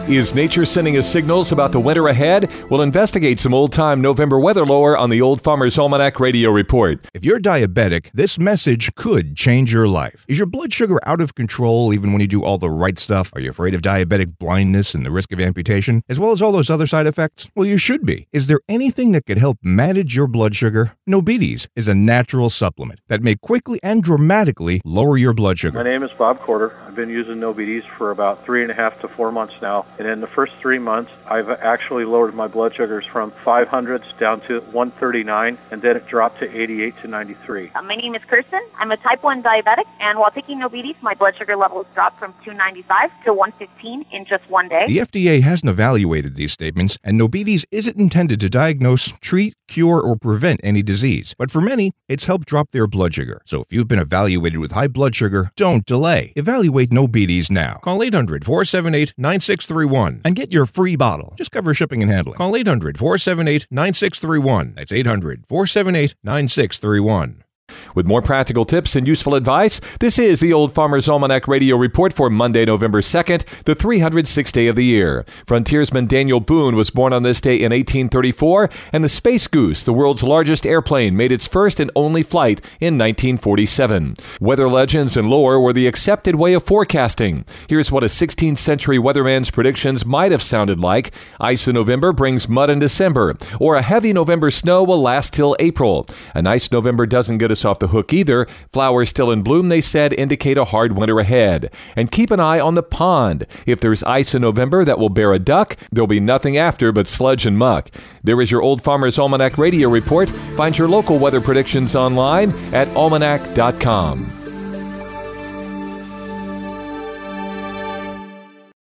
Is nature sending us signals about the winter ahead? We'll investigate some old-time November weather lore on the Old Farmer's Almanac Radio Report. If you're diabetic, this message could change your life. Is your blood sugar out of control even when you do all the right stuff? Are you afraid of diabetic blindness and the risk of amputation, as well as all those other side effects? Well, you should be. Is there anything that could help manage your blood sugar? Nobetes is a natural supplement that may quickly and dramatically lower your blood sugar. My name is Bob Corder. I've been using Nobetes for about 3.5 to 4 months now, and in the first 3 months, I've actually lowered my blood sugars from 500s down to 139, and then it dropped to 88 to 93. My name is Kirsten. I'm a type 1 diabetic, and while taking Nobetes, my blood sugar levels dropped from 295 to 115 in just 1 day. The FDA hasn't evaluated these statements, and Nobetes isn't intended to diagnose, treat, cure, or prevent any disease. But for many, it's helped drop their blood sugar. So if you've been evaluated with high blood sugar, don't delay. Evaluate Nobetes now. Call 800-478-9631 and get your free bottle. Just cover shipping and handling. Call 800-478-9631. That's 800-478-9631. With more practical tips and useful advice, this is the Old Farmer's Almanac Radio Report for Monday, November 2nd, the 306th day of the year. Frontiersman Daniel Boone was born on this day in 1834, and the Space Goose, the world's largest airplane, made its first and only flight in 1947. Weather legends and lore were the accepted way of forecasting. Here's what a 16th century weatherman's predictions might have sounded like. Ice in November brings mud in December, or a heavy November snow will last till April. A nice November doesn't get us off the hook either. Flowers still in bloom, they said, indicate a hard winter ahead. And keep an eye on the pond. If there's ice in November that will bear a duck, there'll be nothing after but sludge and muck. There is your Old Farmer's Almanac Radio Report. Find your local weather predictions online at almanac.com.